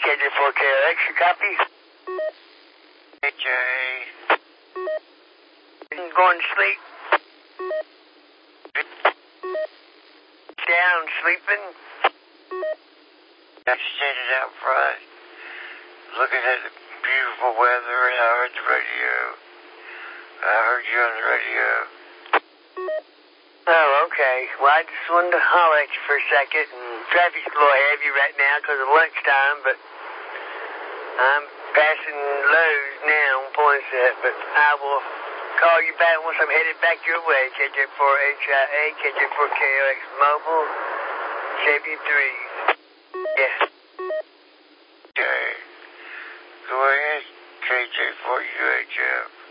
KJ4KRX, you copy? KJ. Going to sleep? Down, sleeping? I'm standing out front, looking at the beautiful weather, and I heard the radio. I heard you on the radio. Oh, okay. Well, I just wanted to holler at you for a second, and traffic's a little heavy right now because of lunchtime, but I'm passing Lowe's now on Poinsett, but I will call you back once I'm headed back your way. KJ4HIA, KJ4KRX Mobile, JB3. Yes. Okay. Go ahead, KJ4UHF.